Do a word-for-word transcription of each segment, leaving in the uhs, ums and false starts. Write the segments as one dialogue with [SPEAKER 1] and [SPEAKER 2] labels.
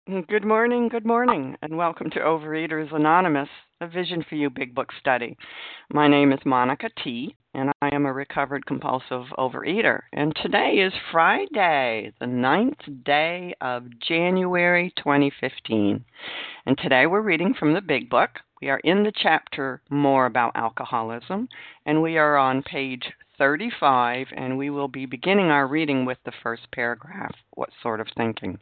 [SPEAKER 1] Good morning, good morning, and welcome to Overeaters Anonymous, a Vision for You Big Book study. My name is Monica T., and I am a recovered compulsive overeater. And today is Friday, the ninth day of January twenty fifteen. And today we're reading from the Big Book. We are in the chapter More About Alcoholism, and we are on page thirty-five, and we will be beginning our reading with the first paragraph, What Sort of Thinking?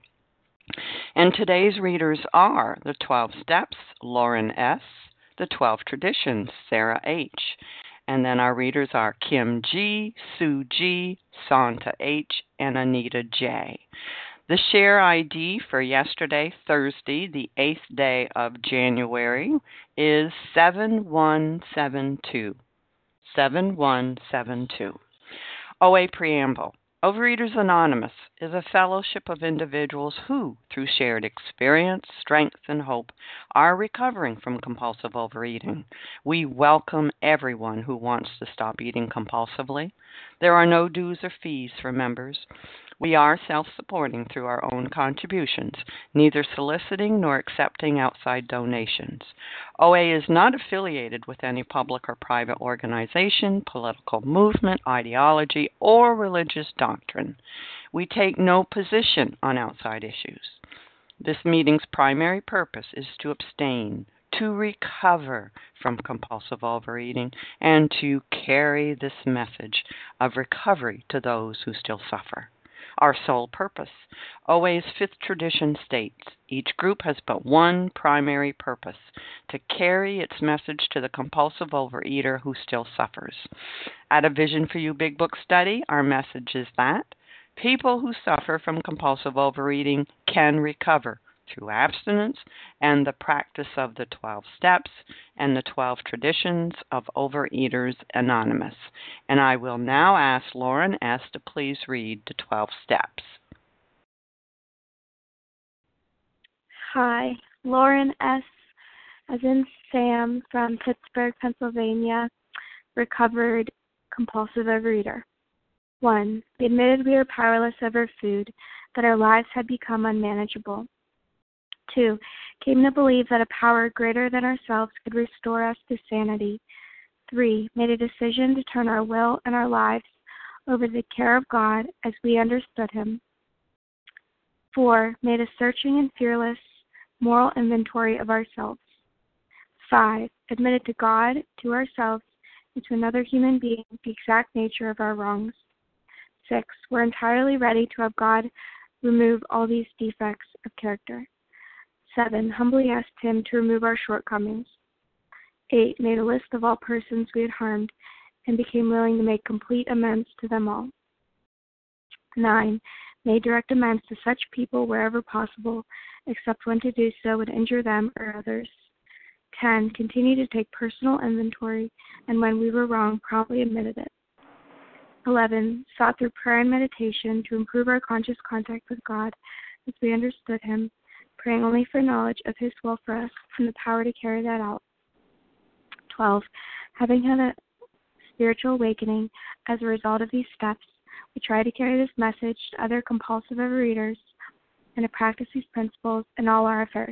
[SPEAKER 1] And today's readers are the twelve Steps, Lauren S., the twelve Traditions, Sarah H., and then our readers are Kim G., Sue G., Santa H., and Anita J. The share I D for yesterday, Thursday, the eighth day of January, is seven one seven two. seven one seven two. O A Preamble. Overeaters Anonymous is a fellowship of individuals who, through shared experience, strength, and hope, are recovering from compulsive overeating. We welcome everyone who wants to stop eating compulsively. There are no dues or fees for members. We are self-supporting through our own contributions, neither soliciting nor accepting outside donations. O A is not affiliated with any public or private organization, political movement, ideology, or religious doctrine. We take no position on outside issues. This meeting's primary purpose is to abstain, to recover from compulsive overeating, and to carry this message of recovery to those who still suffer. Our sole purpose. O A's fifth tradition states, each group has but one primary purpose, to carry its message to the compulsive overeater who still suffers. At a Vision for You Big Book study, our message is that people who suffer from compulsive overeating can recover through abstinence and the practice of the twelve Steps and the twelve Traditions of Overeaters Anonymous. And I will now ask Lauren S. to please read the twelve Steps.
[SPEAKER 2] Hi, Lauren S., as in Sam, from Pittsburgh, Pennsylvania, recovered compulsive overeater. One, we admitted we were powerless over food, that our lives had become unmanageable. Two, came to believe that a power greater than ourselves could restore us to sanity. Three, made a decision to turn our will and our lives over to the care of God as we understood Him. Four, made a searching and fearless moral inventory of ourselves. Five, admitted to God, to ourselves, and to another human being the exact nature of our wrongs. Six, we're entirely ready to have God remove all these defects of character. Seven, humbly asked Him to remove our shortcomings. Eight, made a list of all persons we had harmed and became willing to make complete amends to them all. Nine, made direct amends to such people wherever possible, except when to do so would injure them or others. Ten, continued to take personal inventory, and when we were wrong, promptly admitted it. Eleven, sought through prayer and meditation to improve our conscious contact with God as we understood Him, praying only for knowledge of His will for us and the power to carry that out. Twelve, having had a spiritual awakening as a result of these steps, we try to carry this message to other compulsive overeaters and to practice these principles in all our affairs.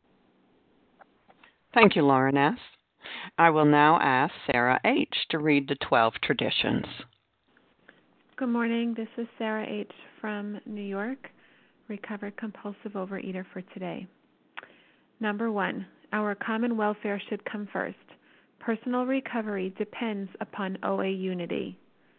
[SPEAKER 1] Thank you, Lauren S. I will now ask Sarah H. to read the twelve Traditions.
[SPEAKER 3] Good morning. This is Sarah H. from New York, recovered compulsive overeater for today. Number one, our common welfare should come first. Personal recovery depends upon O A unity.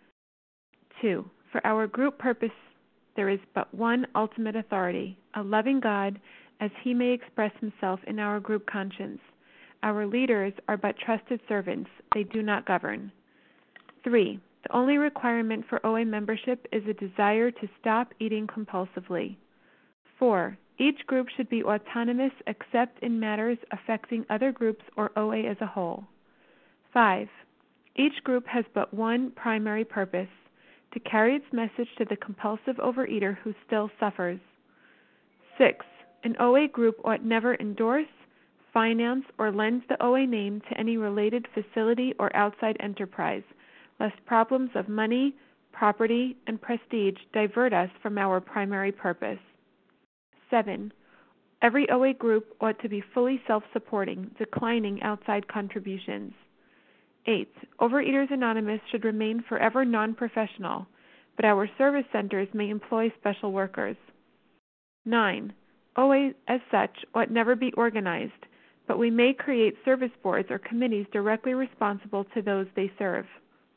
[SPEAKER 3] Two, for our group purpose, there is but one ultimate authority, a loving God, as He may express Himself in our group conscience. Our leaders are but trusted servants. They do not govern. Three, the only requirement for O A membership is a desire to stop eating compulsively. Four, each group should be autonomous except in matters affecting other groups or O A as a whole. Five, each group has but one primary purpose, to carry its message to the compulsive overeater who still suffers. Six, an O A group ought never endorse, finance, or lend the O A name to any related facility or outside enterprise, lest problems of money, property, and prestige divert us from our primary purpose. Seven, Every O A group ought to be fully self-supporting, declining outside contributions. Eight, Overeaters Anonymous should remain forever non-professional, but our service centers may employ special workers. Nine, O A as such ought never be organized, but we may create service boards or committees directly responsible to those they serve.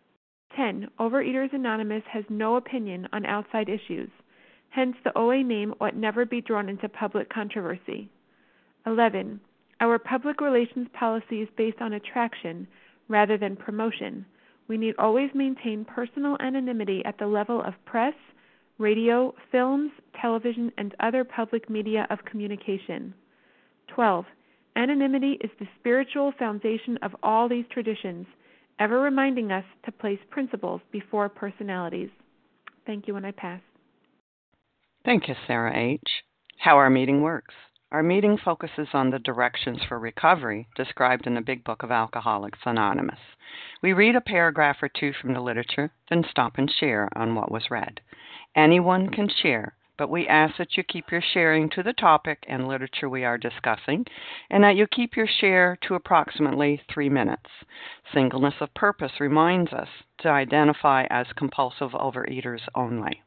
[SPEAKER 3] Ten, Overeaters Anonymous has no opinion on outside issues. Hence, the O A name ought never be drawn into public controversy. Eleven, our public relations policy is based on attraction rather than promotion. We need always maintain personal anonymity at the level of press, radio, films, television, and other public media of communication. Twelve, anonymity is the spiritual foundation of all these traditions, ever reminding us to place principles before personalities. Thank you, and I pass.
[SPEAKER 1] Thank you, Sarah H. How our meeting works. Our meeting focuses on the directions for recovery described in the Big Book of Alcoholics Anonymous. We read a paragraph or two from the literature, then stop and share on what was read. Anyone can share, but we ask that you keep your sharing to the topic and literature we are discussing, and that you keep your share to approximately three minutes. Singleness of purpose reminds us to identify as compulsive overeaters only.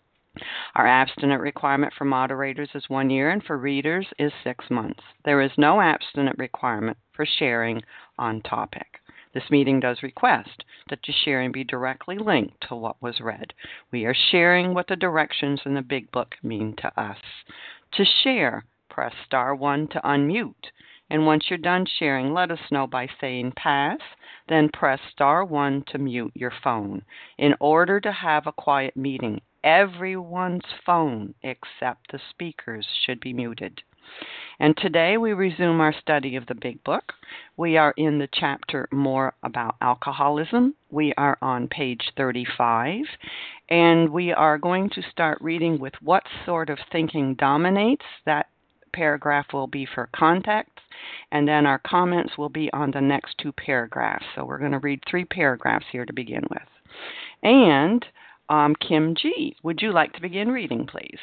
[SPEAKER 1] Our abstinent requirement for moderators is one year and for readers is six months. There is no abstinent requirement for sharing on topic. This meeting does request that your sharing be directly linked to what was read. We are sharing what the directions in the Big Book mean to us. To share, press star one to unmute. And once you're done sharing, let us know by saying pass, then press star one to mute your phone. In order to have a quiet meeting, everyone's phone except the speakers should be muted. And today we resume our study of the Big Book. We are in the chapter More About Alcoholism. We are on page thirty-five, and we are going to start reading with what sort of thinking dominates. That paragraph will be for context, and then our comments will be on the next two paragraphs. So we're going to read three paragraphs here to begin with. And um, Kim G., would you like to begin reading, please?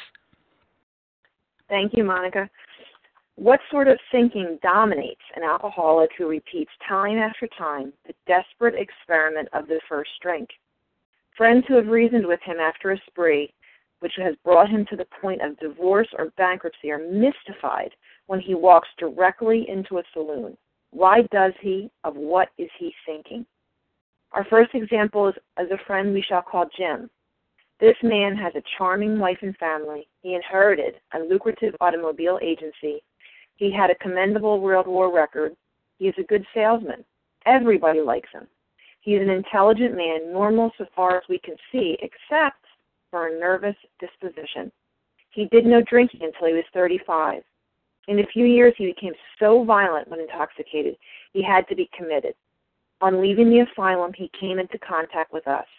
[SPEAKER 4] Thank you, Monica. What sort of thinking dominates an alcoholic who repeats time after time the desperate experiment of the first drink? Friends who have reasoned with him after a spree, which has brought him to the point of divorce or bankruptcy, are mystified when he walks directly into a saloon. Why does he? Of what is he thinking? Our first example is, is a friend we shall call Jim. This man has a charming wife and family. He inherited a lucrative automobile agency. He had a commendable World War record. He is a good salesman. Everybody likes him. He is an intelligent man, normal so far as we can see, except for a nervous disposition. He did no drinking until he was thirty-five. In a few years, he became so violent when intoxicated, he had to be committed. On leaving the asylum, he came into contact with us.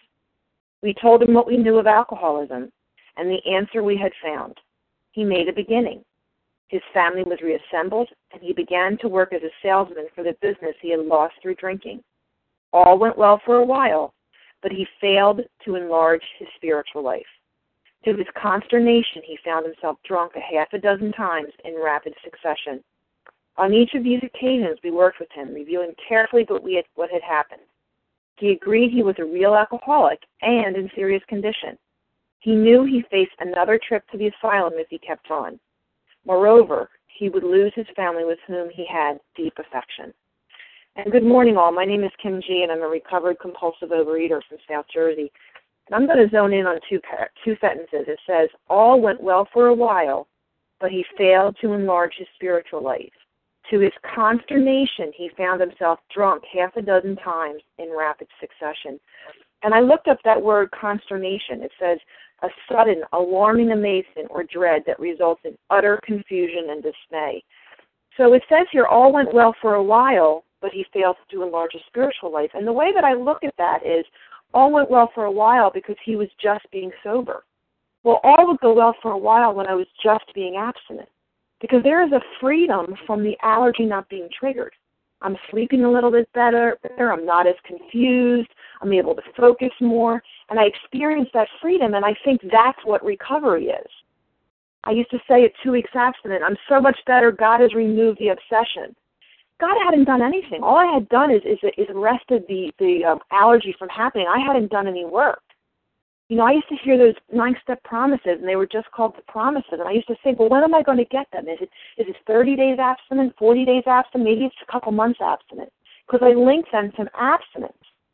[SPEAKER 4] We told him what we knew of alcoholism and the answer we had found. He made a beginning. His family was reassembled, and he began to work as a salesman for the business he had lost through drinking. All went well for a while, but he failed to enlarge his spiritual life. To his consternation, he found himself drunk a half a dozen times in rapid succession. On each of these occasions, we worked with him, reviewing carefully what, we had, what had happened. He agreed he was a real alcoholic and in serious condition. He knew he faced another trip to the asylum if he kept on. Moreover, he would lose his family with whom he had deep affection. And good morning, all. My name is Kim G., and I'm a recovered compulsive overeater from South Jersey. And I'm going to zone in on two, two sentences. It says, all went well for a while, but he failed to enlarge his spiritual life. To his consternation, he found himself drunk half a dozen times in rapid succession. And I looked up that word consternation. It says a sudden, alarming amazement or dread that results in utter confusion and dismay. So it says here, all went well for a while, but he failed to enlarge his spiritual life. And the way that I look at that is, all went well for a while because he was just being sober. Well, all would go well for a while when I was just being abstinent, because there is a freedom from the allergy not being triggered. I'm sleeping a little bit better, I'm not as confused, I'm able to focus more, and I experience that freedom, and I think that's what recovery is. I used to say at two weeks abstinent, I'm so much better, God has removed the obsession. God hadn't done anything. All I had done is is, is arrested the, the um, allergy from happening. I hadn't done any work. You know, I used to hear those nine-step promises, and they were just called the promises. And I used to say, well, when am I going to get them? Is it is it thirty days abstinent, forty days abstinent? Maybe it's a couple months abstinent. Because I link them to abstinence.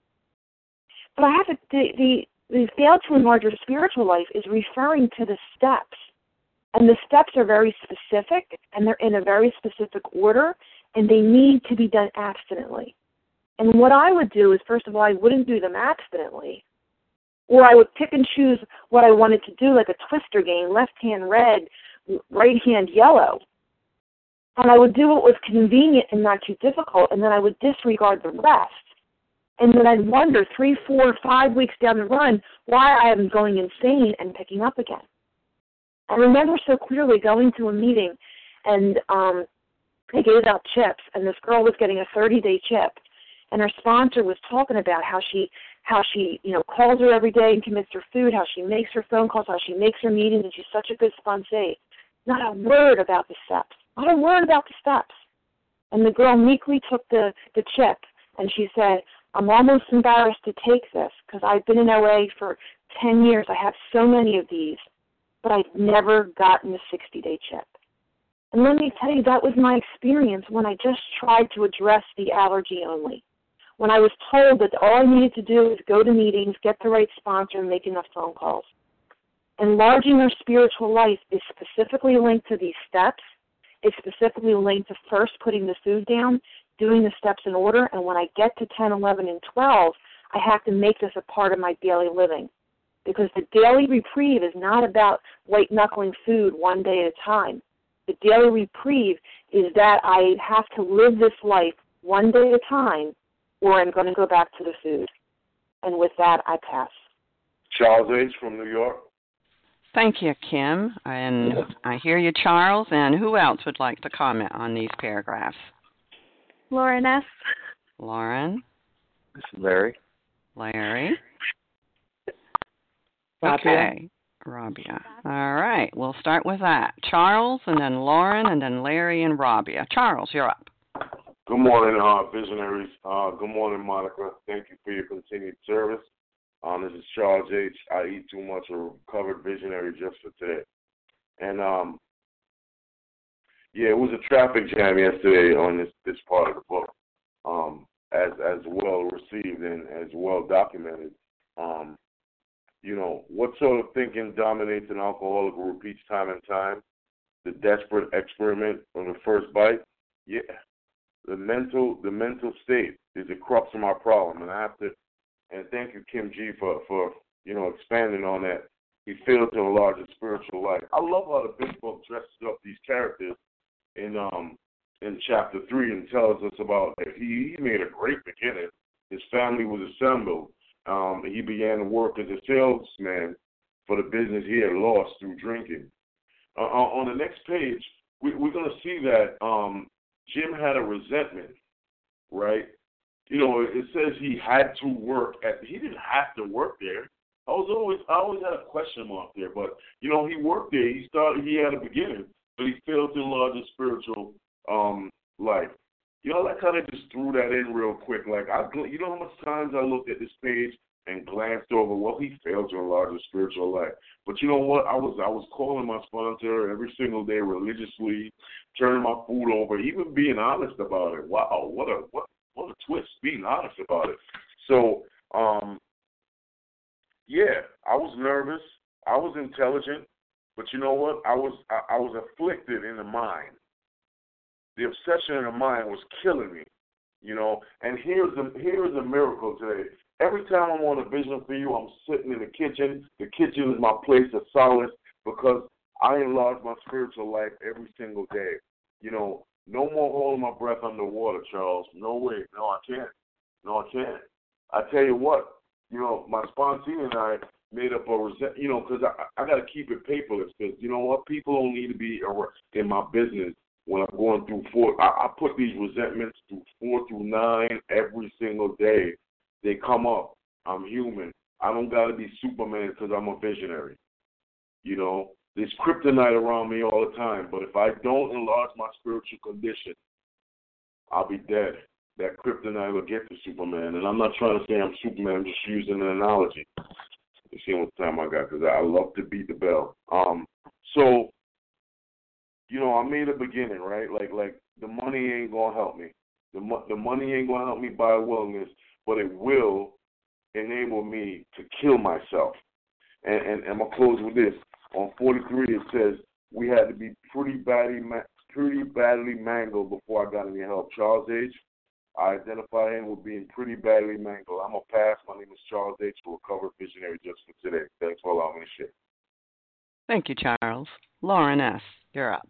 [SPEAKER 4] But I have to, the, the, the fail to enlarge your spiritual life is referring to the steps. And the steps are very specific, and they're in a very specific order, and they need to be done abstinently. And what I would do is, first of all, I wouldn't do them abstinently. Or I would pick and choose what I wanted to do, like a twister game, left hand red, right hand yellow. And I would do what was convenient and not too difficult, and then I would disregard the rest. And then I'd wonder three, four, five weeks down the run why I am going insane and picking up again. I remember so clearly going to a meeting, and um, they gave out chips, and this girl was getting a thirty-day chip, and her sponsor was talking about how she how she, you know, calls her every day and commits her food, how she makes her phone calls, how she makes her meetings, and she's such a good sponsee. Not a word about the steps. Not a word about the steps. And the girl meekly took the, the chip, and she said, I'm almost embarrassed to take this because I've been in O A for ten years. I have so many of these, but I've never gotten the sixty-day chip. And let me tell you, that was my experience when I just tried to address the allergy only. When I was told that all I needed to do is go to meetings, get the right sponsor, and make enough phone calls. Enlarging our spiritual life is specifically linked to these steps. It's specifically linked to first putting the food down, doing the steps in order, and when I get to ten, eleven, and twelve, I have to make this a part of my daily living. Because the daily reprieve is not about white-knuckling food one day at a time. The daily reprieve is that I have to live this life one day at a time, or I'm going to go back to the food. And with that, I pass.
[SPEAKER 5] Charles H. from New York.
[SPEAKER 1] Thank you, Kim. And I hear you, Charles. And who else would like to comment on these paragraphs?
[SPEAKER 2] Lauren S.
[SPEAKER 1] Lauren.
[SPEAKER 6] This is Larry.
[SPEAKER 1] Larry.
[SPEAKER 4] Rabia.
[SPEAKER 1] Okay. Rabia. All right. We'll start with that. Charles, and then Lauren, and then Larry and Rabia. Charles, you're up.
[SPEAKER 5] Good morning, uh, visionaries. Uh, good morning, Monica. Thank you for your continued service. Um, this is Charles H. I eat too much, a recovered visionary just for today. And, um, yeah, it was a traffic jam yesterday on this, this part of the book, um, as as well received and as well documented. Um, you know, what sort of thinking dominates an alcoholic who repeats time and time? The desperate experiment on the first bite? Yeah. The mental the mental state is the crux of my problem. And I have to, and thank you, Kim G, for, for you know, expanding on that. He failed to enlarge his spiritual life. I love how the big book dresses up these characters in um in chapter three and tells us about that he, he made a great beginning. His family was assembled. Um, he began to work as a salesman for the business he had lost through drinking. Uh, on the next page, we, we're going to see that um, Jim had a resentment, right? You know, it says he had to work at. He didn't have to work there. I was always, I always had a question mark there, but you know, he worked there. He started. He had a beginning, but he failed to enlarge his spiritual um, life. You know, I kind of just threw that in real quick. Like, I, you know how much times I looked at this page and glanced over, well, he failed to enlarge his spiritual life. But you know what? I was I was calling my sponsor every single day religiously, turning my food over, even being honest about it. Wow, what a what what a twist, being honest about it. So, um, yeah, I was nervous. I was intelligent. But you know what? I was I, I was afflicted in the mind. The obsession in the mind was killing me, you know. And here's the here's the miracle today. Every time I'm on a vision for you, I'm sitting in the kitchen. The kitchen is my place of solace because I enlarge my spiritual life every single day. You know, no more holding my breath underwater, Charles. No way. No, I can't. No, I can't. I tell you what, you know, my sponsee and I made up a resent, you know, because I, I got to keep it paperless because, you know what, people don't need to be in my business. When I'm going through four, I, I put these resentments through four through nine every single day. They come up. I'm human. I don't got to be Superman because I'm a visionary. You know, there's kryptonite around me all the time. But if I don't enlarge my spiritual condition, I'll be dead. That kryptonite will get to Superman. And I'm not trying to say I'm Superman. I'm just using an analogy. You see how much time I got, because I love to beat the bell. Um, so, you know, I made a beginning, right? Like, like the money ain't gonna help me. The mo- the money ain't gonna help me buy willingness, but it will enable me to kill myself. And, and, and I'm gonna close with this. On forty-three, it says we had to be pretty badly, ma- pretty badly mangled before I got any help. Charles H. I identify him with being pretty badly mangled. I'm gonna pass. My name is Charles H. a recovered visionary just for today. Thanks for allowing me to share.
[SPEAKER 1] Thank you, Charles. Lauren S., you're up.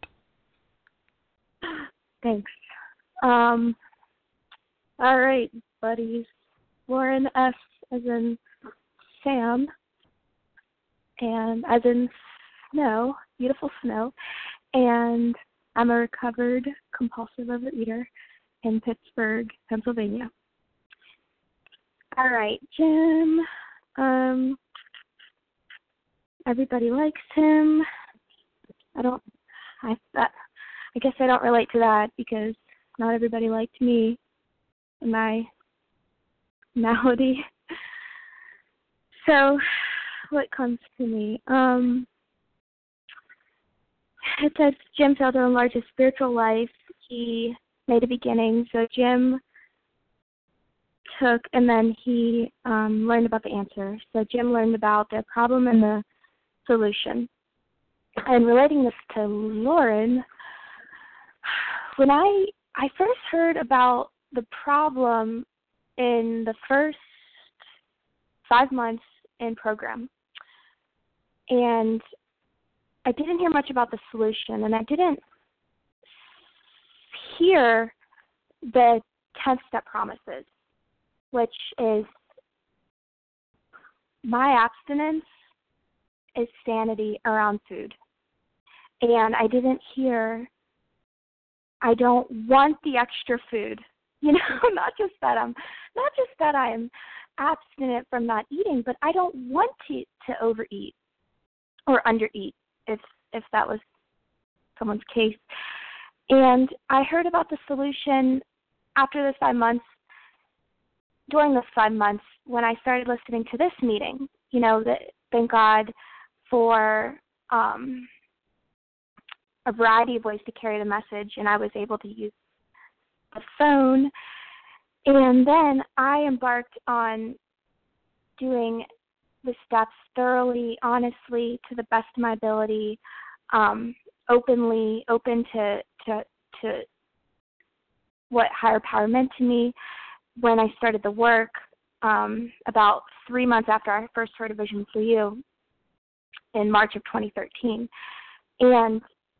[SPEAKER 2] Thanks. Um, all right, buddies. Lauren S. as in Sam, and as in snow, beautiful snow, and I'm a recovered compulsive overeater in Pittsburgh, Pennsylvania. All right, Jim. Um, everybody likes him. I don't. I that, I guess I don't relate to that because not everybody liked me and my malady. So, what comes to me? Um, it says Jim failed to enlarge his spiritual life. He made a beginning. So Jim took, and then he um, learned about the answer. So Jim learned about the problem and the solution. And relating this to Lauren, when I I first heard about the problem in the first five months in program, and I didn't hear much about the solution, and I didn't hear the ten-step promises, which is my abstinence is sanity around food. And I didn't hear, I don't want the extra food. You know, not just that I'm, not just that I'm abstinent from not eating, but I don't want to, to overeat or undereat, if if that was someone's case. And I heard about the solution after those five months, during those five months, when I started listening to this meeting. You know, that, thank God for um, a variety of ways to carry the message, and I was able to use the phone. And then I embarked on doing the steps thoroughly, honestly, to the best of my ability, um, openly, open to, to to what higher power meant to me. When I started the work, um, about three months after I first heard A Vision for You in March of twenty thirteen. And,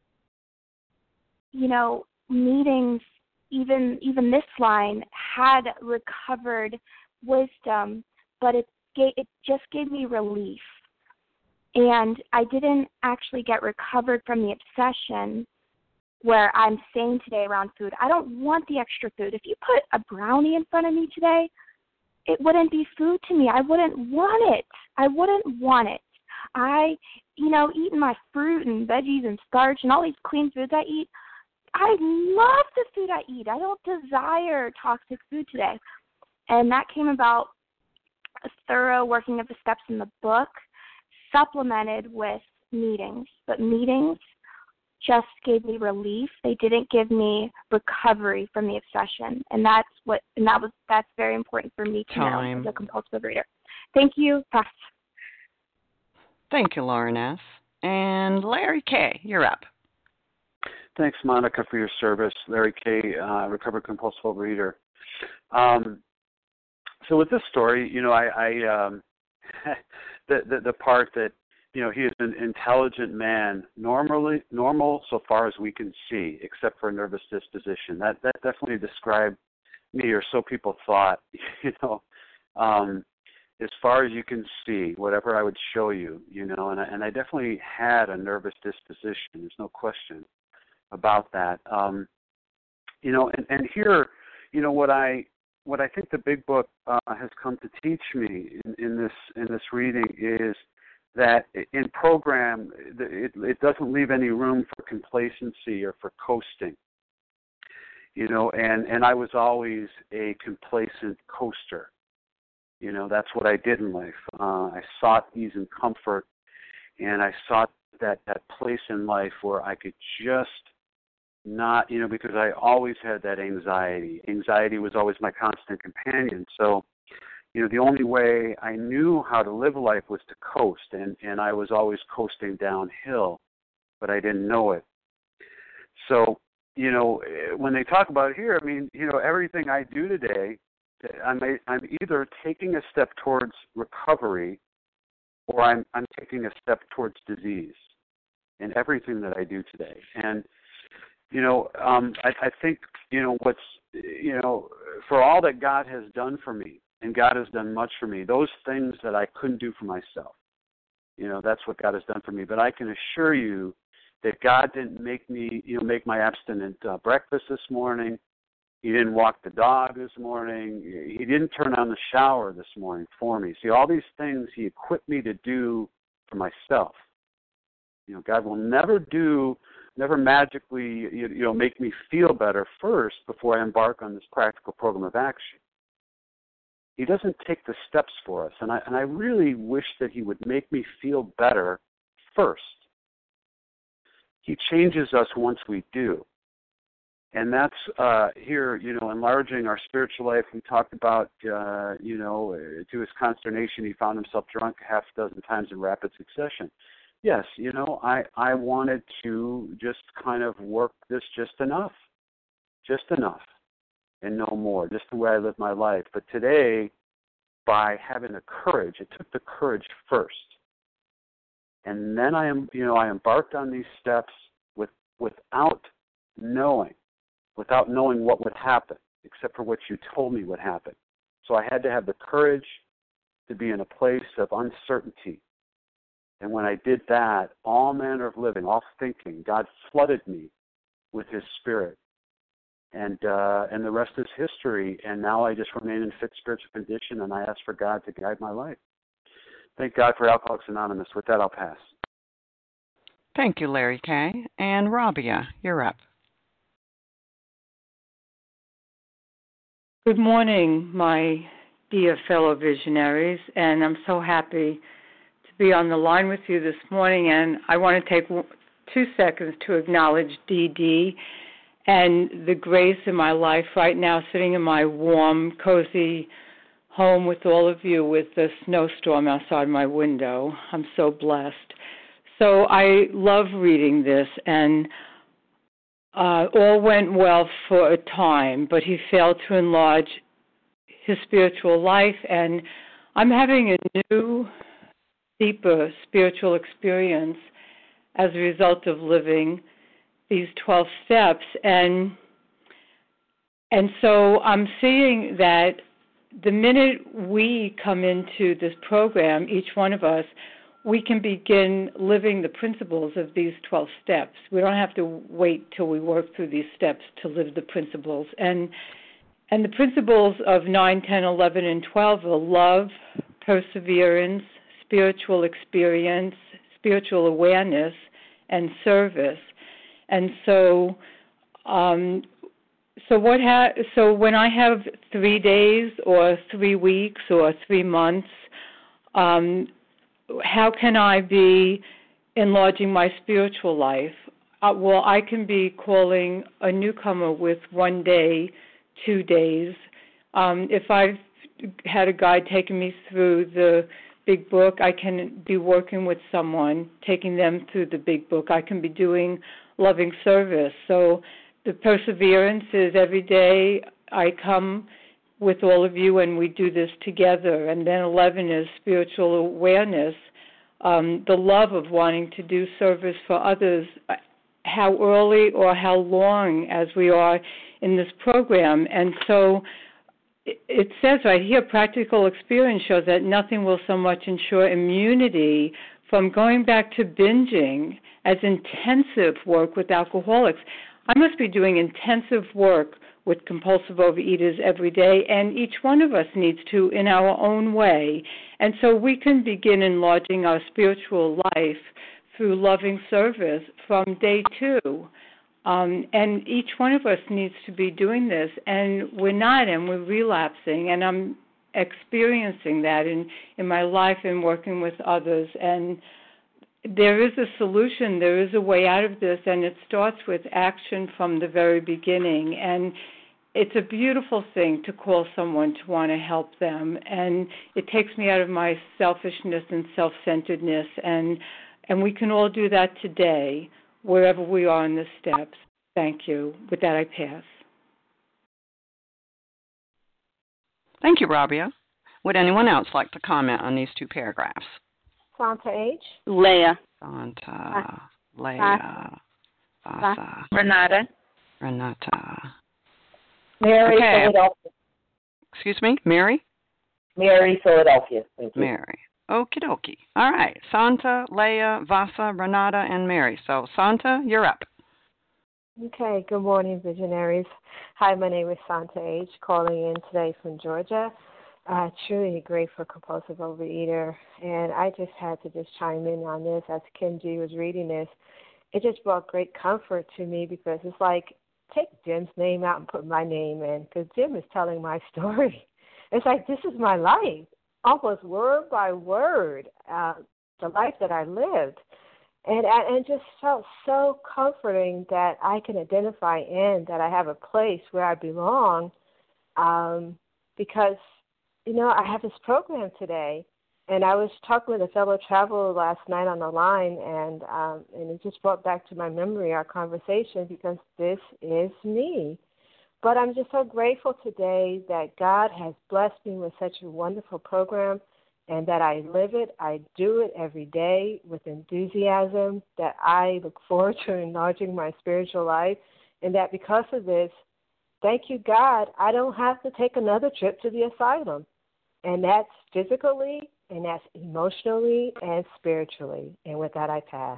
[SPEAKER 2] you know, meetings, even even this line had recovered wisdom, but it gave, it just gave me relief. And I didn't actually get recovered from the obsession where I'm saying today around food, I don't want the extra food. If you put a brownie in front of me today, it wouldn't be food to me. I wouldn't want it. I wouldn't want it. I, you know, eating my fruit and veggies and starch and all these clean foods I eat, I love the food I eat. I don't desire toxic food today. And that came about a thorough working of the steps in the book, supplemented with meetings. But meetings just gave me relief. They didn't give me recovery from the obsession. And that's what and that was that's very important for me to
[SPEAKER 1] Time.
[SPEAKER 2] know as a compulsive reader. Thank you. Pass.
[SPEAKER 1] Thank you, Lauren S. And Larry K., you're up.
[SPEAKER 6] Thanks, Monica, for your service. Larry K., uh, recovered compulsive overeater. Um, so with this story, you know, I, I um, the, the the part that, you know, he is an intelligent man, normally normal so far as we can see, except for a nervous disposition. That that definitely described me, or so people thought. You know, um, as far as you can see, whatever I would show you, you know, and I, and I definitely had a nervous disposition. There's no question about that. Um, you know, and, and here, you know, what I what I think the Big Book uh, has come to teach me in, in this in this reading is that in program, it, it doesn't leave any room for complacency or for coasting. You know, and, and I was always a complacent coaster. You know, that's what I did in life. Uh, I sought ease and comfort, and I sought that, that place in life where I could just not, you know, because I always had that anxiety. Anxiety was always my constant companion. So, you know, the only way I knew how to live life was to coast, and, and I was always coasting downhill, but I didn't know it. So, you know, when they talk about it here, I mean, you know, everything I do today, I'm, I'm either taking a step towards recovery or I'm, I'm taking a step towards disease in everything that I do today. And, you know, um, I, I think, you know, what's, you know, for all that God has done for me, and God has done much for me, those things that I couldn't do for myself, you know, that's what God has done for me. But I can assure you that God didn't make me, you know, make my abstinent uh, breakfast this morning. He didn't walk the dog this morning. He didn't turn on the shower this morning for me. See, all these things He equipped me to do for myself. You know, God will never do, never magically, you, you know, make me feel better first before I embark on this practical program of action. He doesn't take the steps for us, and I and I really wish that He would make me feel better first. He changes us once we do. And that's uh, here, you know, enlarging our spiritual life. We talked about, uh, you know, to his consternation, he found himself drunk half a dozen times in rapid succession. Yes, you know, I, I wanted to just kind of work this just enough, just enough, and no more, just the way I live my life. But today, by having the courage, it took the courage first. And then I am, you know, I embarked on these steps with without knowing. without knowing what would happen, except for what you told me would happen. So I had to have the courage to be in a place of uncertainty. And when I did that, all manner of living, all thinking, God flooded me with His Spirit. And uh, and the rest is history. And now I just remain in fit spiritual condition, and I ask for God to guide my life. Thank God for Alcoholics Anonymous. With that, I'll pass.
[SPEAKER 1] Thank you, Larry K. And Rabia, you're up.
[SPEAKER 7] Good morning, my dear fellow visionaries, and I'm so happy to be on the line with you this morning. And I want to take two seconds to acknowledge Dee Dee and the grace in my life right now, sitting in my warm, cozy home with all of you with the snowstorm outside my window. I'm so blessed. So I love reading this, and Uh, all went well for a time, but he failed to enlarge his spiritual life, and I'm having a new, deeper spiritual experience as a result of living these twelve steps. And and so I'm seeing that the minute we come into this program, each one of us, we can begin living the principles of these twelve steps. We don't have to wait till we work through these steps to live the principles. And and the principles of nine, ten, eleven, and twelve are love, perseverance, spiritual experience, spiritual awareness, and service. And so um, so what ha- so when I have three days or three weeks or three months, um, how can I be enlarging my spiritual life? Uh, well, I can be calling a newcomer with one day, two days. Um, if I've had a guide taking me through the big book, I can be working with someone, taking them through the big book. I can be doing loving service. So the perseverance is every day I come with all of you, and we do this together. And then eleven is spiritual awareness, um, the love of wanting to do service for others, how early or how long as we are in this program. And so it says right here, practical experience shows that nothing will so much ensure immunity from going back to binging as intensive work with alcoholics. I must be doing intensive work with compulsive overeaters every day, and each one of us needs to in our own way. And so we can begin enlarging our spiritual life through loving service from day two. Um, and each one of us needs to be doing this, and we're not, and we're relapsing, and I'm experiencing that in, in my life and working with others. And there is a solution, there is a way out of this, and it starts with action from the very beginning. And it's a beautiful thing to call someone to want to help them, and it takes me out of my selfishness and self-centeredness, and and we can all do that today, wherever we are in the steps. Thank you. With that, I pass.
[SPEAKER 1] Thank you, Rabia. Would anyone else like to comment on these two paragraphs?
[SPEAKER 8] Santa H.
[SPEAKER 9] Leah.
[SPEAKER 1] Santa, Leah, Vasa,
[SPEAKER 9] Renata.
[SPEAKER 1] Renata.
[SPEAKER 4] Mary,
[SPEAKER 1] Okay.
[SPEAKER 4] Philadelphia.
[SPEAKER 1] Excuse me, Mary?
[SPEAKER 4] Mary, Philadelphia. Thank you.
[SPEAKER 1] Mary. Okie dokie. All right. Santa, Leah, Vasa, Renata, and Mary. So, Santa, you're up.
[SPEAKER 8] Okay, good morning, visionaries. Hi, my name is Santa H., calling in today from Georgia. Uh, truly a grateful compulsive overeater, and I just had to just chime in on this as Kim G was reading this. It just brought great comfort to me because it's like, take Jim's name out and put my name in, because Jim is telling my story. It's like, this is my life, almost word by word, uh, the life that I lived. And and just felt so comforting that I can identify in, that I have a place where I belong, um, because, you know, I have this program today, and I was talking with a fellow traveler last night on the line, and um, and it just brought back to my memory our conversation, because this is me. But I'm just so grateful today that God has blessed me with such a wonderful program, and that I live it, I do it every day with enthusiasm, that I look forward to enlarging my spiritual life, and that because of this, thank you, God, I don't have to take another trip to the asylum. And that's physically, and that's emotionally, and spiritually. And with that, I pass.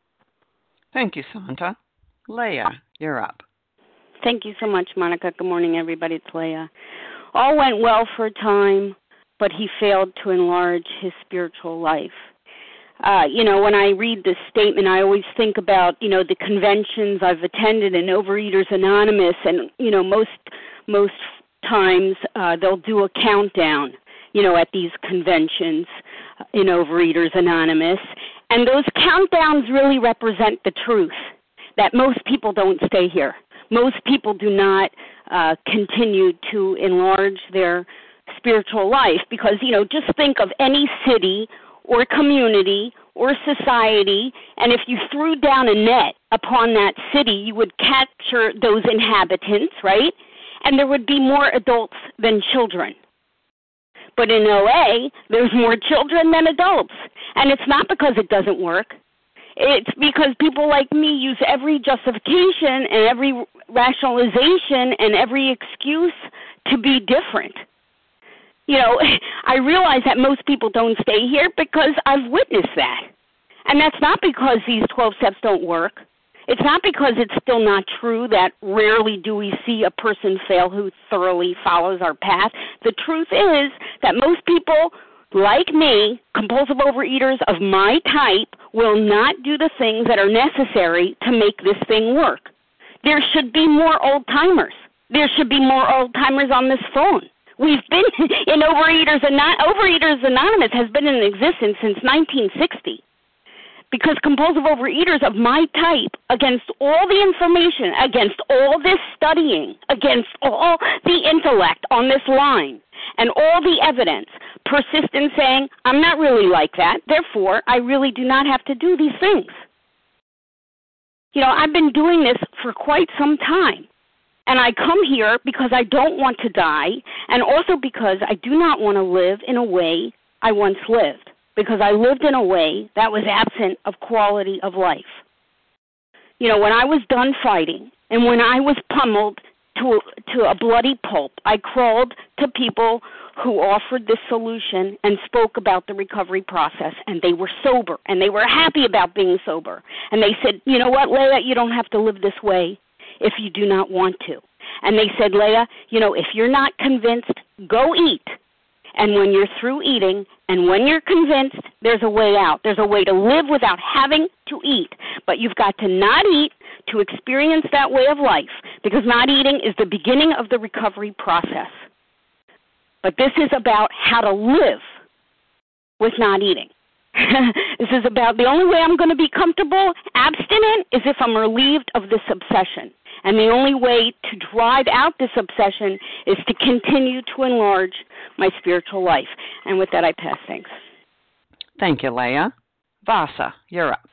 [SPEAKER 1] Thank you, Santa. Leah, you're up.
[SPEAKER 9] Thank you so much, Monica. Good morning, everybody. It's Leah. All went well for a time, but he failed to enlarge his spiritual life. Uh, you know, when I read this statement, I always think about, you know, the conventions I've attended in Overeaters Anonymous, and, you know, most most times uh, they'll do a countdown, you know, at these conventions in Overeaters Anonymous, and those countdowns really represent the truth, that most people don't stay here. Most people do not uh, continue to enlarge their spiritual life, because, you know, just think of any city or community or society, and if you threw down a net upon that city, you would capture those inhabitants, right? And there would be more adults than children. But in O A, there's more children than adults, and it's not because it doesn't work. It's because people like me use every justification and every rationalization and every excuse to be different. You know, I realize that most people don't stay here because I've witnessed that. And that's not because these twelve steps don't work. It's not because it's still not true that rarely do we see a person fail who thoroughly follows our path. The truth is that most people, like me, compulsive overeaters of my type, will not do the things that are necessary to make this thing work. There should be more old-timers. There should be more old-timers on this phone. We've been in Overeaters Anon- Overeaters Anonymous has been in existence since nineteen sixty, because compulsive overeaters of my type, against all the information, against all this studying, against all the intellect on this line, and all the evidence, persist in saying, I'm not really like that, therefore I really do not have to do these things. You know, I've been doing this for quite some time. And I come here because I don't want to die, and also because I do not want to live in a way I once lived, because I lived in a way that was absent of quality of life. You know, when I was done fighting, and when I was pummeled to, to a bloody pulp, I crawled to people who offered this solution and spoke about the recovery process, and they were sober, and they were happy about being sober. And they said, you know what, Leah, you don't have to live this way if you do not want to. And they said, Leah, you know, if you're not convinced, go eat. And when you're through eating and when you're convinced, there's a way out. There's a way to live without having to eat. But you've got to not eat to experience that way of life, because not eating is the beginning of the recovery process. But this is about how to live with not eating. This is about the only way I'm going to be comfortable, abstinent, is if I'm relieved of this obsession. And the only way to drive out this obsession is to continue to enlarge my spiritual life. And with that, I pass. Thanks.
[SPEAKER 1] Thank you, Leah. Vasa, you're up.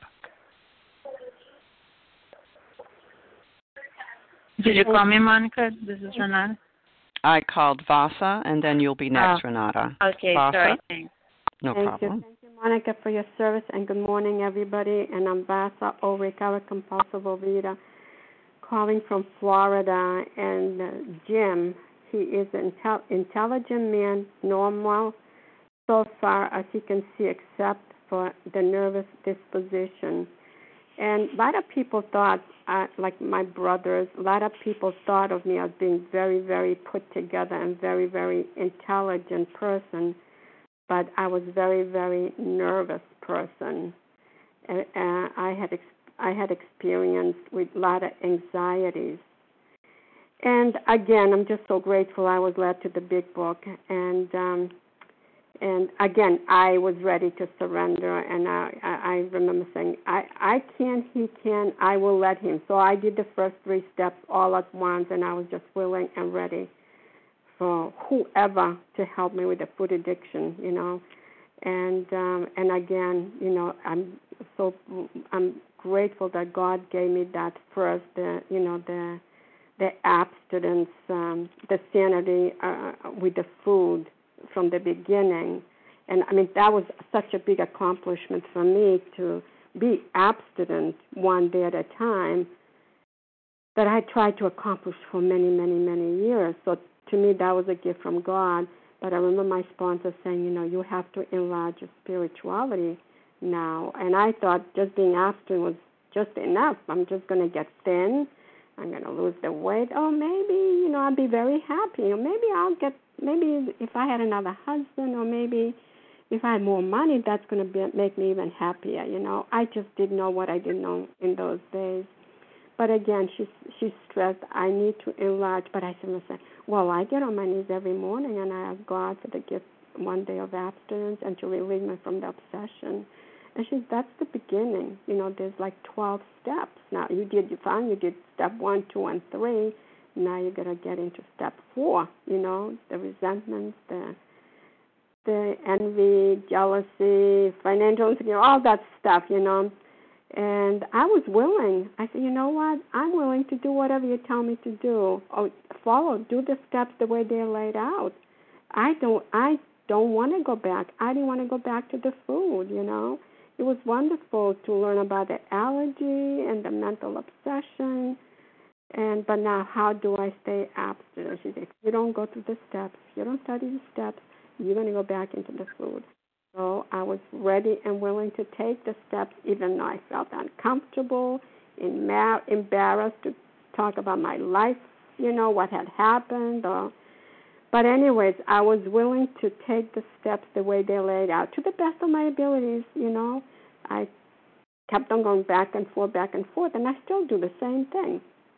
[SPEAKER 10] Did you call me, Monica? This is Renata.
[SPEAKER 1] I called Vasa, and then you'll be next,
[SPEAKER 10] oh.
[SPEAKER 1] Renata.
[SPEAKER 10] Okay,
[SPEAKER 1] Vasa?
[SPEAKER 10] sorry. Thanks.
[SPEAKER 1] No
[SPEAKER 11] Thank
[SPEAKER 1] problem.
[SPEAKER 11] You. Thank you, Monica, for your service, and good morning, everybody. And I'm Vasa, O recovered compulsive overeater, calling from Florida. And uh, Jim, he is an intel- intelligent man, normal so far as he can see, except for the nervous disposition. And a lot of people thought, uh, like my brothers, a lot of people thought of me as being very, very put together and very, very intelligent person. But I was very, very nervous person. Uh, I had ex- I had experience with a lot of anxieties. And again, I'm just so grateful I was led to the Big Book. And um, and again, I was ready to surrender. And I, I remember saying, I, I can, he can, I will let him. So I did the first three steps all at once, and I was just willing and ready for whoever to help me with the food addiction, you know. And um, and again, you know, I'm so I'm grateful that God gave me that first, the you know the the abstinence, um, the sanity uh, with the food from the beginning. And I mean, that was such a big accomplishment for me to be abstinent one day at a time that I tried to accomplish for many, many, many years. So to me, that was a gift from God. But I remember my sponsor saying, you know, you have to enlarge your spirituality now. And I thought just being abstinent was just enough. I'm just going to get thin. I'm going to lose the weight. Oh, maybe, you know, I'll be very happy. Or maybe I'll get, maybe if I had another husband, or maybe if I had more money, that's going to be, make me even happier, you know. I just didn't know what I didn't know in those days. But again, she she stressed, I need to enlarge. But I said, listen, well, I get on my knees every morning, and I ask God for the gift one day of abstinence and to relieve me from the obsession. And she said, that's the beginning. You know, there's like twelve steps. Now, you did, you found you did step one, two, and three. Now you're going to get into step four, you know, the resentments, the the envy, jealousy, financial insecurity, all that stuff, you know. And I was willing. I said, you know what? I'm willing to do whatever you tell me to do. Or follow, do the steps the way they're laid out. I don't I don't want to go back. I didn't want to go back to the food, you know. It was wonderful to learn about the allergy and the mental obsession. And but now how do I stay abstinent? She said, if you don't go through the steps, if you don't study the steps, you're going to go back into the food. So I was ready and willing to take the steps, even though I felt uncomfortable, embarrassed to talk about my life, you know, what had happened. Or, but anyways, I was willing to take the steps the way they laid out, to the best of my abilities, you know. I kept on going back and forth, back and forth, and I still do the same thing.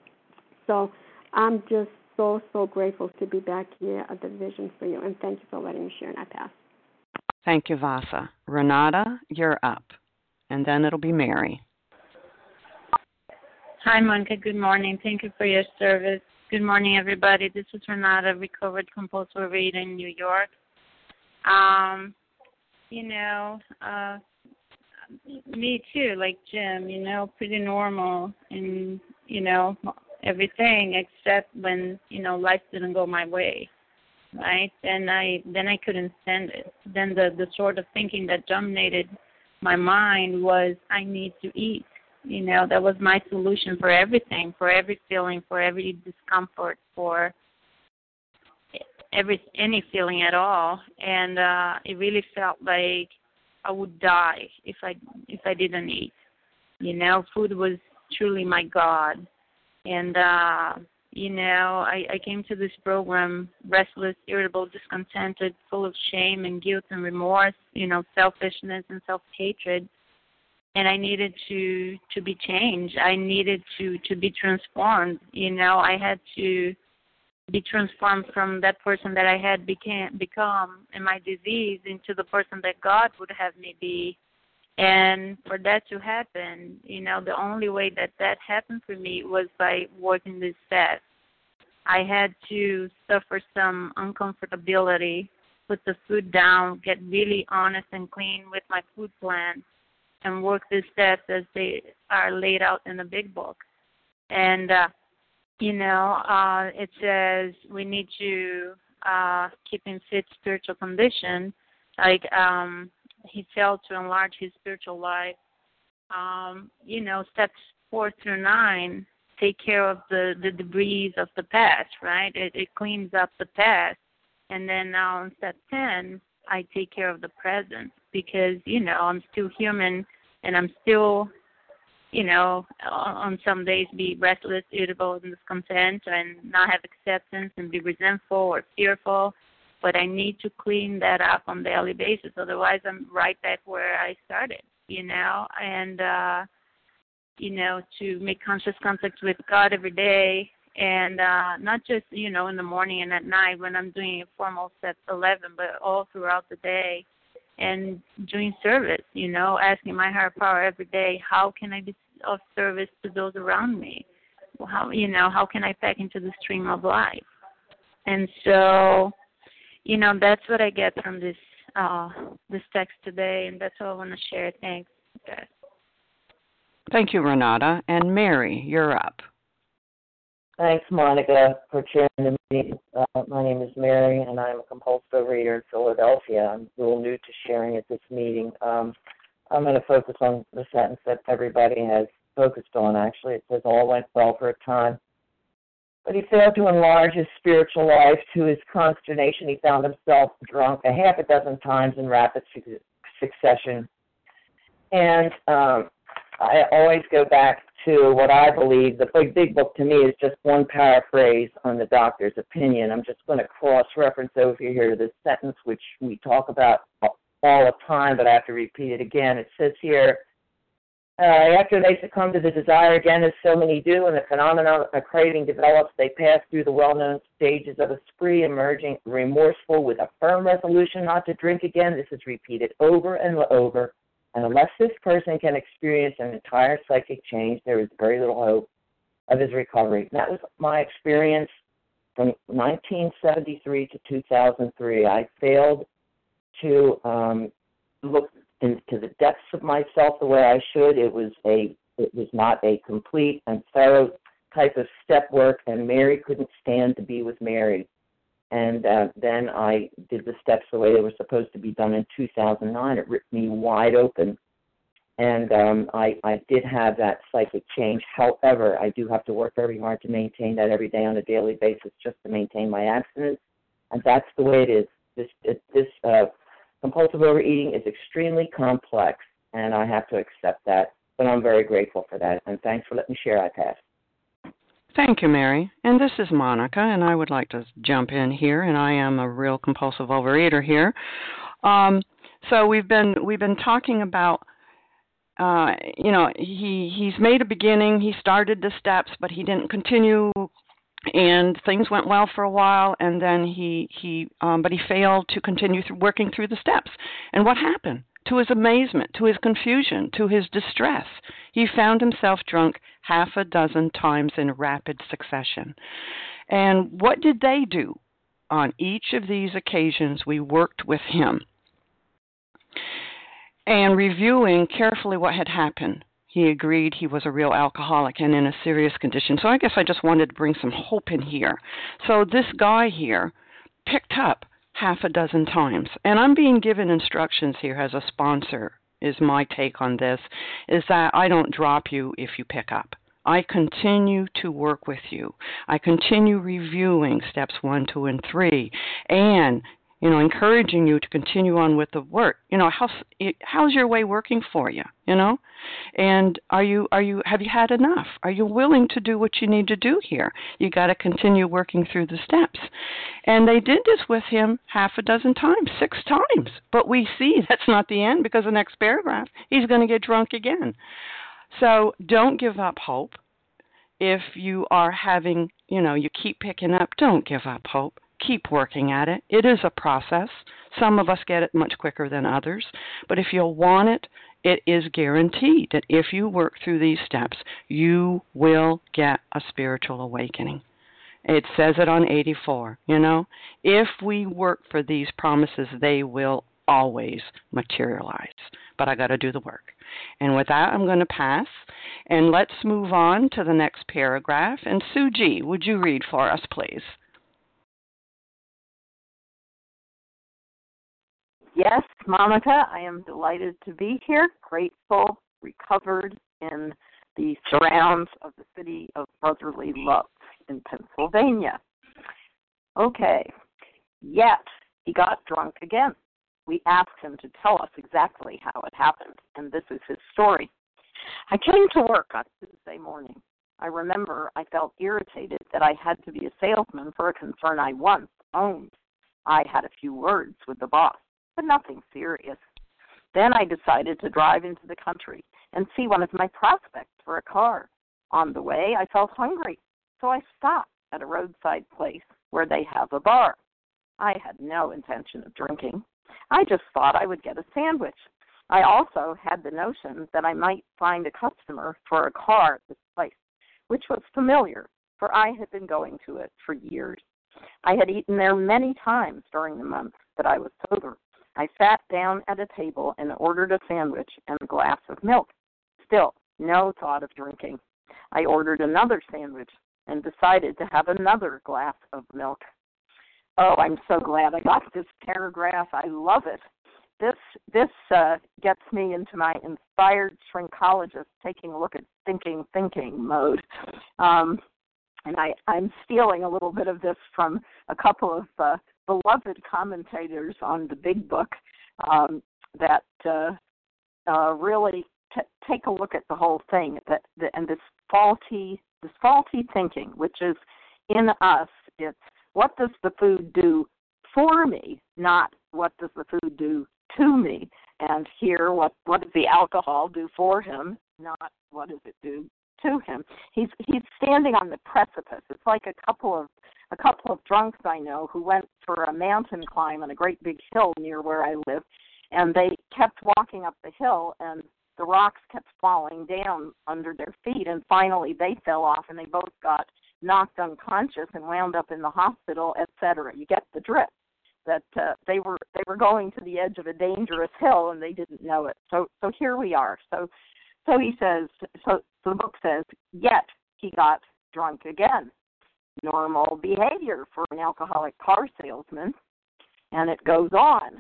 [SPEAKER 11] So I'm just so, so grateful to be back here at the Vision for You, and thank you for letting me share, and I pass.
[SPEAKER 1] Thank you, Vasa. Renata, you're up. And then it'll be Mary.
[SPEAKER 10] Hi, Monica. Good morning. Thank you for your service. Good morning, everybody. This is Renata, recovered compulsive overeater in New York. Um, you know, uh, me too, like Jim, you know, pretty normal in, you know, everything except when, you know, life didn't go my way. Right, then I then I couldn't stand it. Then the, the sort of thinking that dominated my mind was, I need to eat. You know, that was my solution for everything, for every feeling, for every discomfort, for every any feeling at all. And uh, it really felt like I would die if I if I didn't eat. You know, food was truly my God. And uh, You know, I, I came to this program restless, irritable, discontented, full of shame and guilt and remorse, you know, selfishness and self-hatred. And I needed to, to be changed. I needed to, to be transformed. You know, I had to be transformed from that person that I had became, become in my disease into the person that God would have me be. And for that to happen, you know, the only way that that happened for me was by working this steps. I had to suffer some uncomfortability, put the food down, get really honest and clean with my food plan, and work these steps as they are laid out in the big book. And, uh, you know, uh, it says we need to uh, keep in fit spiritual condition, like um, he failed to enlarge his spiritual life. Um, you know, steps four through nine take care of the, the debris of the past, right? It, it cleans up the past. And then now in step ten, I take care of the present because, you know, I'm still human and I'm still, you know, on some days be restless, irritable, and discontent and not have acceptance and be resentful or fearful. But I need to clean that up on a daily basis. Otherwise, I'm right back where I started, you know, and, uh, you know, to make conscious contact with God every day and uh, not just, you know, in the morning and at night when I'm doing a formal step eleven, but all throughout the day and doing service, you know, asking my higher power every day, how can I be of service to those around me? Well, how, you know, how can I pack into the stream of life? And so, you know, that's what I get from this uh, this text today, and that's all I want to share. Thanks, guys.
[SPEAKER 1] Thank you, Renata. And Mary, you're up.
[SPEAKER 12] Thanks, Monica, for chairing the meeting. Uh, my name is Mary, and I'm a compulsive overeater in Philadelphia. I'm a little new to sharing at this meeting. Um, I'm going to focus on the sentence that everybody has focused on, actually. It says, all went well for a time. But he failed to enlarge his spiritual life. To his consternation, he found himself drunk a half a dozen times in rapid succession. And um, I always go back to what I believe. The big, big book to me is just one paraphrase on the doctor's opinion. I'm just going to cross-reference over here to this sentence, which we talk about all the time, but I have to repeat it again. It says here, uh, after they succumb to the desire again, as so many do, and the phenomenon of craving develops, they pass through the well-known stages of a spree, emerging remorseful with a firm resolution not to drink again. This is repeated over and over. And unless this person can experience an entire psychic change, there is very little hope of his recovery. And that was my experience from nineteen seventy-three to two thousand three. I failed to um, look into the depths of myself the way I should. It was a, it was not a complete and thorough type of step work, and Mary couldn't stand to be with Mary. And uh, then I did the steps the way they were supposed to be done in two thousand nine. It ripped me wide open. And um, I, I did have that psychic change. However, I do have to work very hard to maintain that every day on a daily basis just to maintain my abstinence. And that's the way it is. This, it, this uh, compulsive overeating is extremely complex, and I have to accept that. But I'm very grateful for that. And thanks for letting me share. I pass.
[SPEAKER 1] Thank you, Mary. And this is Monica, and I would like to jump in here, and I am a real compulsive overeater here. Um, so we've been we've been talking about, uh, you know, he he's made a beginning. He started the steps, but he didn't continue, and things went well for a while, and then he he um, but he failed to continue through working through the steps. And what happened? To his amazement, to his confusion, to his distress, he found himself drunk half a dozen times in rapid succession. And what did they do? On each of these occasions, we worked with him. And reviewing carefully what had happened, he agreed he was a real alcoholic and in a serious condition. So I guess I just wanted to bring some hope in here. So this guy here picked up half a dozen times. And I'm being given instructions here as a sponsor, is my take on this, is that I don't drop you if you pick up. I continue to work with you. I continue reviewing steps one, two, and three. And you know, encouraging you to continue on with the work. You know, how's how's your way working for you? You know, and are you are you have you had enough? Are you willing to do what you need to do here? You got to continue working through the steps. And they did this with him half a dozen times, six times. But we see that's not the end, because the next paragraph he's going to get drunk again. So don't give up hope. If you are having, you know, you keep picking up, don't give up hope. Keep working at it. It is a process. Some of us get it much quicker than others. But if you want it, it is guaranteed that if you work through these steps, you will get a spiritual awakening. It says it on eighty-four, you know. If we work for these promises, they will always materialize. But I got to do the work. And with that, I'm going to pass. And let's move on to the next paragraph. And Sue G., would you read for us, please?
[SPEAKER 13] Yes, Monica, I am delighted to be here, grateful, recovered in the surrounds of the city of brotherly love in Pennsylvania. Okay, yet he got drunk again. We asked him to tell us exactly how it happened, and this is his story. I came to work on Tuesday morning. I remember I felt irritated that I had to be a salesman for a concern I once owned. I had a few words with the boss, but nothing serious. Then I decided to drive into the country and see one of my prospects for a car. On the way, I felt hungry, so I stopped at a roadside place where they have a bar. I had no intention of drinking. I just thought I would get a sandwich. I also had the notion that I might find a customer for a car at this place, which was familiar, for I had been going to it for years. I had eaten there many times during the month that I was sober. I sat down at a table and ordered a sandwich and a glass of milk. Still, no thought of drinking. I ordered another sandwich and decided to have another glass of milk. Oh, I'm so glad I got this paragraph. I love it. This this uh, gets me into my inspired shrinkologist taking a look at thinking, thinking mode. Um, and I, I'm stealing a little bit of this from a couple of uh, beloved commentators on the Big Book um, that uh, uh, really t- take a look at the whole thing. That, that and this faulty this faulty thinking, which is in us. It's what does the food do for me, not what does the food do to me. And here, what, what does the alcohol do for him, not what does it do to him. He's he's standing on the precipice. It's like a couple of a couple of drunks I know who went for a mountain climb on a great big hill near where I live, and they kept walking up the hill, and the rocks kept falling down under their feet, and finally they fell off, and they both got knocked unconscious and wound up in the hospital, et cetera. You get the drift. That uh, they were they were going to the edge of a dangerous hill and they didn't know it. So so here we are. So so he says. So, so the book says. Yet he got drunk again. Normal behavior for an alcoholic car salesman. And it goes on.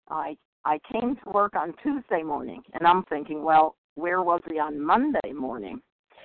[SPEAKER 13] I I came to work on Tuesday morning, and I'm thinking, well, where was he on Monday morning?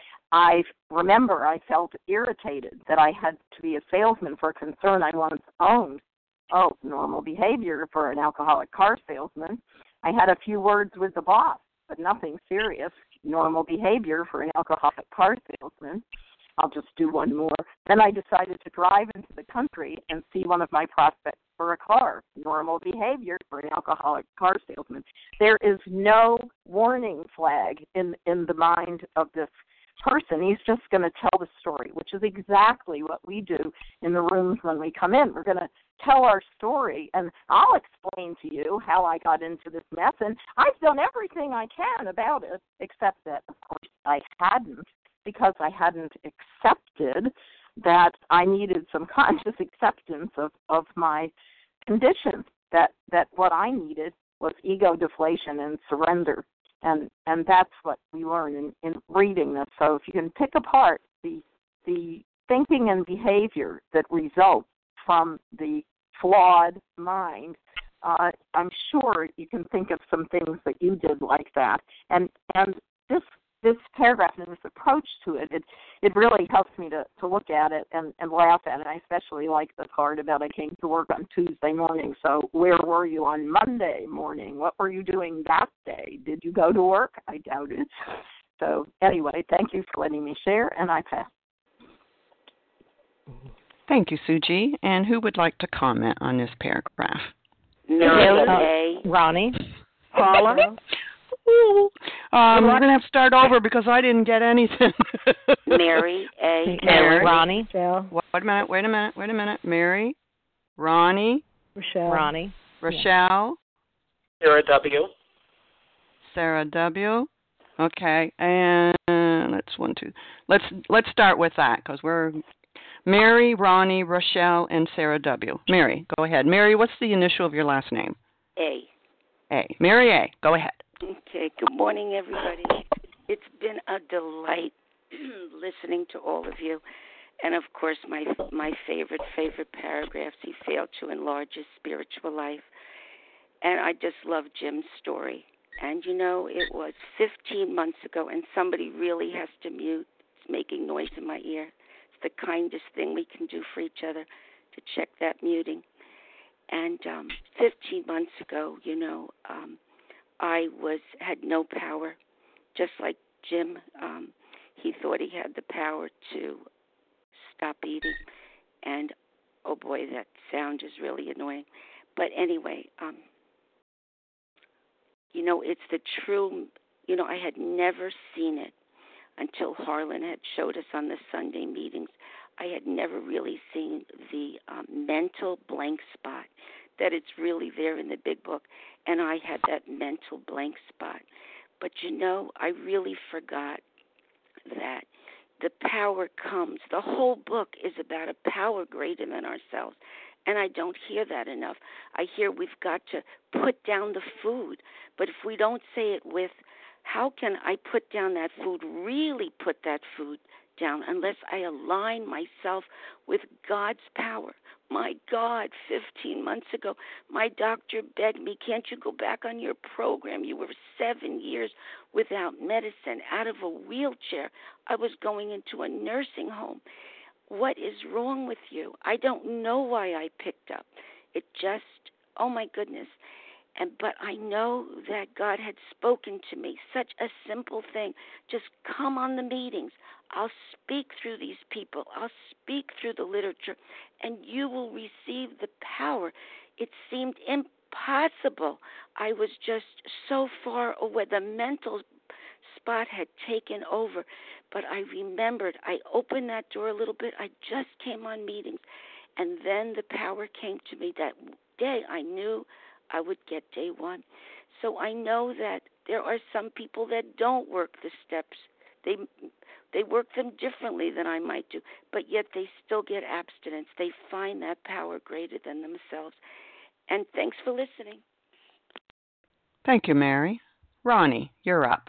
[SPEAKER 13] I remember I felt irritated that I had to be a salesman for a concern I once owned. Oh, normal behavior for an alcoholic car salesman. I had a few words with the boss, but nothing serious. Normal behavior for an alcoholic car salesman. I'll just do one more. Then I decided to drive into the country and see one of my prospects for a car. Normal behavior for an alcoholic car salesman. There is no warning flag in, in the mind of this person. He's just going to tell the story, which is exactly what we do in the rooms when we come in. We're going to tell our story, and I'll explain to you how I got into this mess, and I've done everything I can about it, except that, of course, I hadn't, because I hadn't accepted that I needed some conscious acceptance of, of my condition, that, that what I needed was ego deflation and surrender. And and that's what we learn in, in reading this. So if you can pick apart the the thinking and behavior that results from the flawed mind, uh, I'm sure you can think of some things that you did like that. And and this this paragraph and this approach to it, it it really helps me to, to look at it and, and laugh at it. I especially like the part about I came to work on Tuesday morning. So where were you on Monday morning? What were you doing that day? Did you go to work? I doubt it. So anyway, thank you for letting me share, and I pass.
[SPEAKER 1] Thank you, Suji. And who would like to comment on this paragraph?
[SPEAKER 14] Mary
[SPEAKER 13] uh, Ronnie.
[SPEAKER 14] Paula.
[SPEAKER 1] Um, we're going to have to start over because I didn't get anything.
[SPEAKER 14] Mary A.
[SPEAKER 1] Mary.
[SPEAKER 13] Ronnie.
[SPEAKER 1] Wait a minute, wait a minute, wait a minute. Mary, Ronnie.
[SPEAKER 13] Rochelle. Ronnie.
[SPEAKER 1] Rochelle.
[SPEAKER 15] Sarah W.
[SPEAKER 1] Sarah W. Okay, and let's one, two. Let's let's start with that because we're Mary, Ronnie, Rochelle, and Sarah W. Mary, go ahead. Mary, what's the initial of your last name?
[SPEAKER 14] A.
[SPEAKER 1] A. Mary A. Go ahead.
[SPEAKER 14] Okay, good morning, everybody. It's been a delight listening to all of you. And, of course, my my favorite, favorite paragraphs, he failed to enlarge his spiritual life. And I just love Jim's story. And, you know, it was fifteen months ago, and somebody really has to mute. It's making noise in my ear. It's the kindest thing we can do for each other, to check that muting. And um, fifteen months ago, you know, um, I was had no power, just like Jim. Um, he thought he had the power to stop eating, and oh boy, that sound is really annoying. But anyway, um, you know, it's the true. You know, I had never seen it until Harlan had showed us on the Sunday meetings. I had never really seen the um, mental blank spot, that it's really there in the big book, and I had that mental blank spot. But, you know, I really forgot that the power comes. The whole book is about a power greater than ourselves, and I don't hear that enough. I hear we've got to put down the food, but if we don't say it with, how can I put down that food, really put that food down, unless I align myself with God's power? My God, fifteen months ago, my doctor begged me, can't you go back on your program? You were seven years without medicine, out of a wheelchair. I was going into a nursing home. What is wrong with you? I don't know why I picked up. It just, oh my goodness. And but I know that God had spoken to me, such a simple thing. Just come on the meetings. I'll speak through these people. I'll speak through the literature, and you will receive the power. It seemed impossible. I was just so far away. The mental spot had taken over. But I remembered, I opened that door a little bit. I just came on meetings, and then the power came to me. That day I knew I would get day one. So I know that there are some people that don't work the steps. They they work them differently than I might do, but yet they still get abstinence. They find that power greater than themselves. And thanks for listening.
[SPEAKER 1] Thank you, Mary. Ronnie, you're up.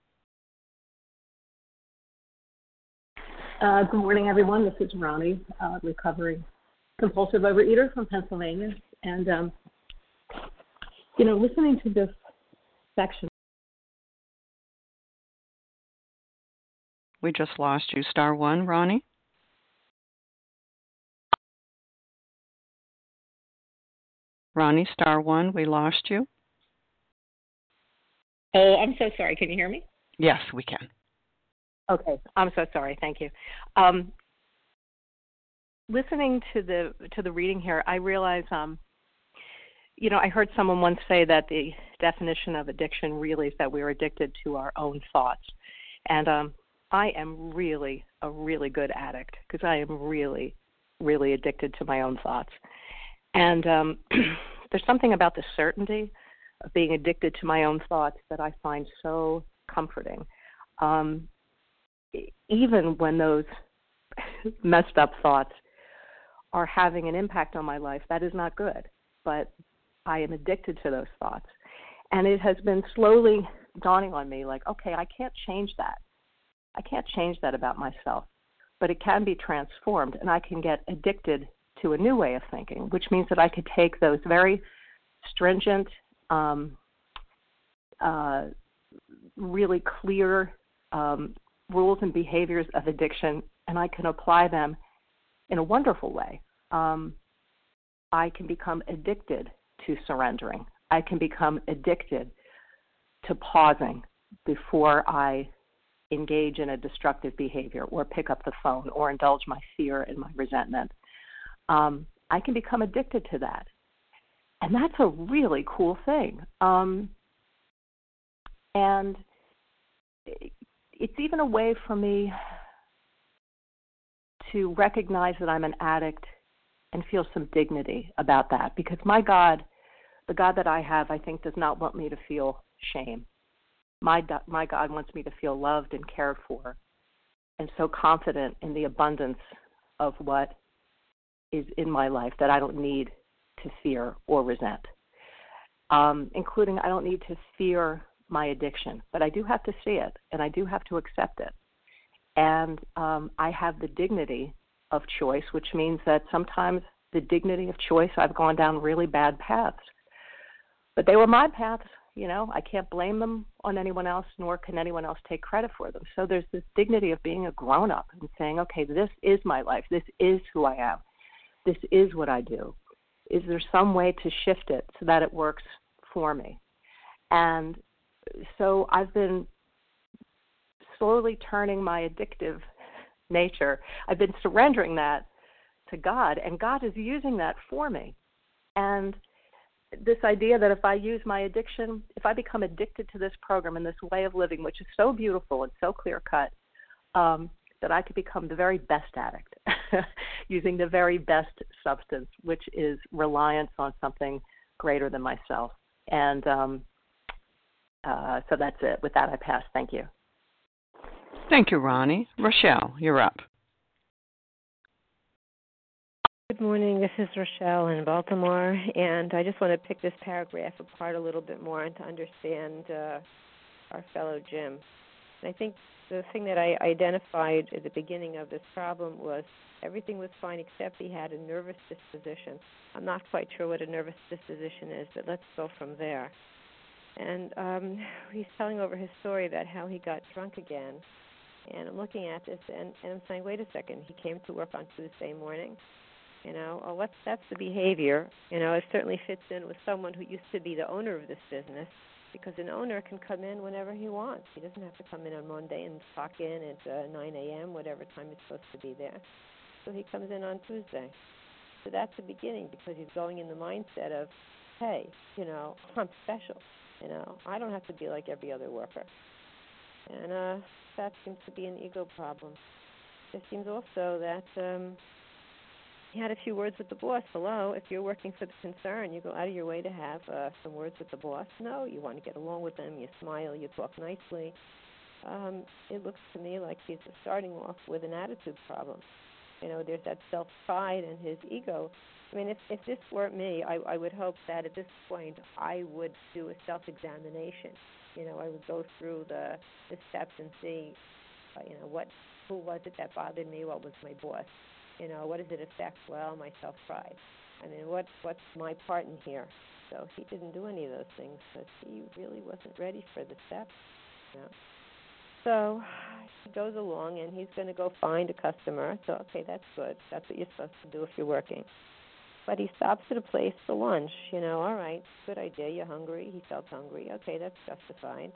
[SPEAKER 16] Uh, good morning, everyone. This is Ronnie, uh, recovering compulsive overeater from Pennsylvania. And, um, you know, listening to this section.
[SPEAKER 1] We just lost you, star one, Ronnie. Ronnie, star one, we lost you.
[SPEAKER 16] Oh, I'm so sorry. Can you hear me?
[SPEAKER 1] Yes, we can.
[SPEAKER 16] Okay, I'm so sorry. Thank you. Um, listening to the to the reading here, I realize, um, you know, I heard someone once say that the definition of addiction really is that we're addicted to our own thoughts, and um, I am really a really good addict because I am really, really addicted to my own thoughts, and um, there's something about the certainty of being addicted to my own thoughts that I find so comforting. Um, even when those messed up thoughts are having an impact on my life, that is not good. But I am addicted to those thoughts. And it has been slowly dawning on me, like, okay, I can't change that. I can't change that about myself. But it can be transformed, and I can get addicted to a new way of thinking, which means that I could take those very stringent, um, uh, really clear um, rules and behaviors of addiction, and I can apply them in a wonderful way. Um, I can become addicted to surrendering. I can become addicted to pausing before I engage in a destructive behavior or pick up the phone or indulge my fear and my resentment. Um, I can become addicted to that. And that's a really cool thing. Um, and it's even a way for me to recognize that I'm an addict and feel some dignity about that, because my God, the God that I have, I think, does not want me to feel shame. My, my God wants me to feel loved and cared for, and so confident in the abundance of what is in my life that I don't need to fear or resent, um, including I don't need to fear my addiction, but I do have to see it, and I do have to accept it. And um, I have the dignity of choice, which means that sometimes the dignity of choice, I've gone down really bad paths. But they were my paths, you know. I can't blame them on anyone else, nor can anyone else take credit for them. So there's this dignity of being a grown-up and saying, okay, this is my life. This is who I am. This is what I do. Is there some way to shift it so that it works for me? And so I've been slowly turning my addictive nature. I've been surrendering that to God, and God is using that for me. And this idea that if I use my addiction, if I become addicted to this program and this way of living, which is so beautiful and so clear-cut, um, that I could become the very best addict, using the very best substance, which is reliance on something greater than myself. And um, uh, so that's it. With that, I pass. Thank you.
[SPEAKER 1] Thank you, Ronnie. Rochelle, you're up.
[SPEAKER 15] Good morning. This is Rochelle in Baltimore, and I just want to pick this paragraph apart a little bit more and to understand uh, our fellow Jim. And I think the thing that I identified at the beginning of this problem was everything was fine except he had a nervous disposition. I'm not quite sure what a nervous disposition is, but let's go from there. And um, he's telling over his story about how he got drunk again. And I'm looking at this, and, and I'm saying, wait a second. He came to work on Tuesday morning. You know, oh, what's that's the behavior. You know, it certainly fits in with someone who used to be the owner of this business, because an owner can come in whenever he wants. He doesn't have to come in on Monday and clock in at uh, nine a.m., whatever time he's supposed to be there. So he comes in on Tuesday. So that's the beginning, because he's going in the mindset of, hey, you know, I'm special. You know, I don't have to be like every other worker. And uh, that seems to be an ego problem. It seems also that um, he had a few words with the boss. Hello, if you're working for the concern, you go out of your way to have uh, some words with the boss. No, you want to get along with them. You smile. You talk nicely. Um, it looks to me like he's starting off with an attitude problem. You know, there's that self-pride and his ego. I mean, if, if this weren't me, I, I would hope that at this point I would do a self-examination. You know, I would go through the, the steps and see, uh, you know, what who was it that bothered me? What was my boss? You know, what does it affect? Well, my self-pride. I mean, what what's my part in here? So he didn't do any of those things because he really wasn't ready for the steps. You know? So he goes along, and he's going to go find a customer. So, okay, that's good. That's what you're supposed to do if you're working. But he stops at a place for lunch. You know, all right, good idea. You're hungry. He felt hungry. Okay, that's justified.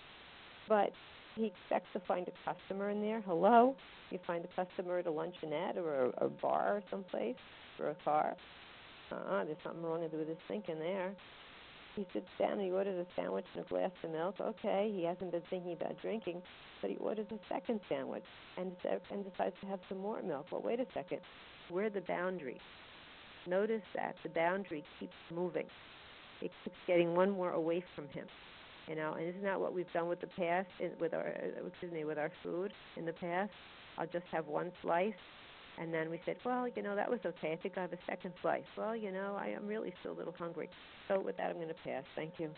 [SPEAKER 15] But he expects to find a customer in there. Hello? You find a customer at a luncheonette or a, a bar or someplace for a car. Uh-uh, there's something wrong with his thinking there. He sits down and he orders a sandwich and a glass of milk. Okay, he hasn't been thinking about drinking, but he orders a second sandwich and, and decides to have some more milk. Well, wait a second. Where are the boundaries? Notice that the boundary keeps moving. It keeps getting one more away from him. You know, and isn't that what we've done with the past, in, with our, excuse me, with our food in the past? I'll just have one slice, and then we said, well, you know, that was okay. I think I have a second slice. Well, you know, I am really still a little hungry. So with that, I'm going to pass. Thank you.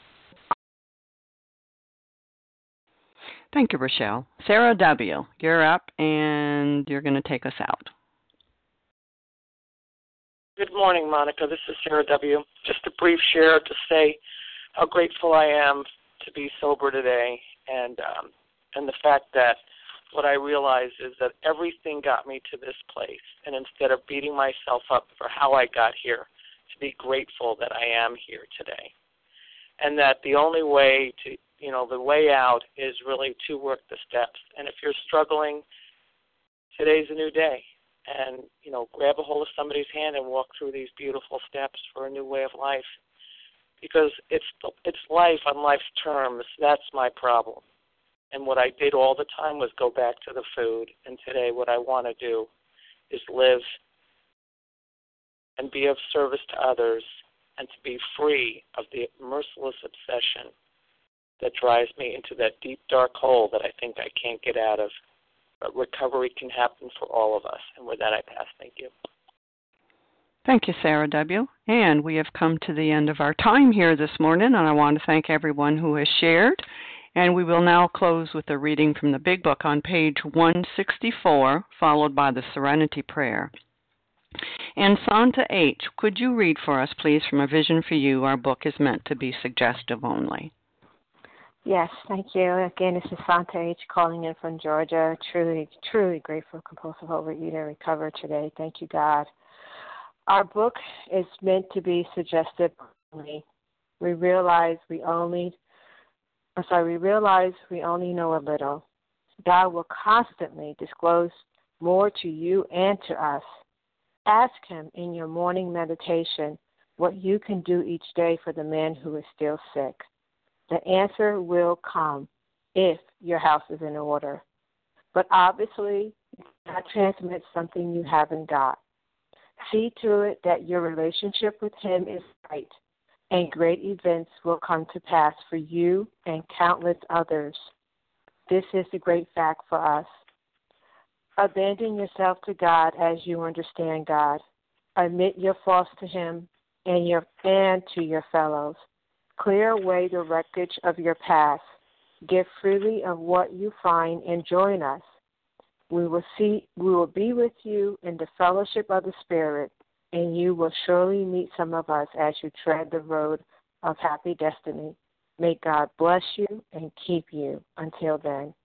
[SPEAKER 1] Thank you, Rochelle. Sarah W., you're up, and you're going to take us out.
[SPEAKER 17] Good morning, Monica. This is Sarah W. Just a brief share to say how grateful I am to be sober today. And um, and the fact that what I realized is that everything got me to this place, and instead of beating myself up for how I got here, to be grateful that I am here today. And that the only way to, you know, the way out is really to work the steps. And if you're struggling, today's a new day. And, you know, grab a hold of somebody's hand and walk through these beautiful steps for a new way of life. Because it's it's life on life's terms. That's my problem. And what I did all the time was go back to the food. And today what I want to do is live and be of service to others and to be free of the merciless obsession that drives me into that deep, dark hole that I think I can't get out of. But recovery can happen for all of us. And with that, I pass. Thank you.
[SPEAKER 1] Thank you, Sarah W. And we have come to the end of our time here this morning, and I want to thank everyone who has shared. And we will now close with a reading from the Big Book on page one sixty-four, followed by the Serenity Prayer. And Santa H., could you read for us, please, from A Vision for You? Our book is meant to be suggestive only.
[SPEAKER 8] Yes, thank you. Again, this is Santa H. calling in from Georgia. Truly, truly grateful, compulsive overeater, recovered today. Thank you, God. Our book is meant to be suggestive only. We realize we only, I'm sorry, we realize we only know a little. God will constantly disclose more to you and to us. Ask Him in your morning meditation what you can do each day for the man who is still sick. The answer will come if your house is in order. But obviously, you cannot transmit something you haven't got. See to it that your relationship with Him is right, and great events will come to pass for you and countless others. This is the great fact for us. Abandon yourself to God as you understand God. Admit your faults to Him and your and to your fellows. Clear away the wreckage of your past. Give freely of what you find and join us. We will see. We will be with you in the fellowship of the Spirit, and you will surely meet some of us as you tread the road of happy destiny. May God bless you and keep you. Until then.